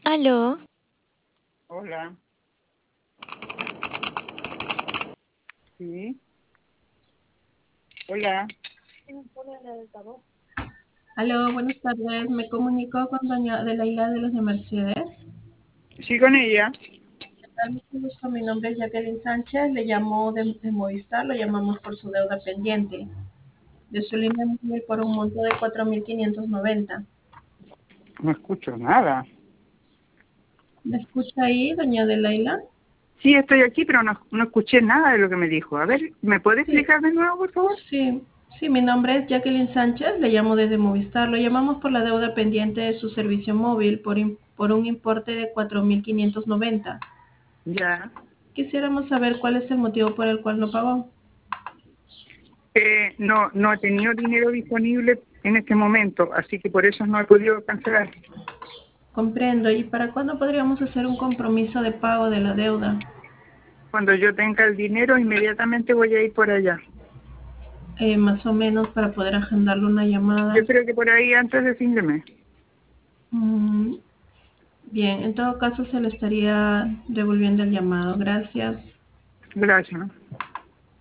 Aló, Hola, sí, hola, Aló, buenas tardes. Me comunico con doña Adelaida de los de Mercedes. sí con ella. ¿Qué tal? Mucho gusto. Mi nombre es Jacqueline Sánchez. Le llamo de Movistar. Lo llamamos por su deuda pendiente de su línea móvil por un monto de 4.590. No escucho nada. ¿Me escucha ahí, doña Adelaida? Sí, estoy aquí, pero no escuché nada de lo que me dijo. A ver, ¿me puede Sí, explicar de nuevo, por favor? sí, sí. Mi nombre es Jacqueline Sánchez. Le llamo desde Movistar. Lo llamamos por la deuda pendiente de su servicio móvil por un importe de 4.590. Ya. Quisiéramos saber cuál es el motivo por el cual no pagó. No he tenido dinero disponible en este momento, así que por eso no he podido cancelar. Comprendo. ¿Y para cuándo podríamos hacer un compromiso de pago de la deuda? Cuando yo tenga el dinero, inmediatamente voy a ir por allá. Más o menos para poder agendarle una Yo llamada. creo que por ahí antes de fin de mes. Mm, bien, en todo caso se le estaría devolviendo el llamado. Gracias. Gracias.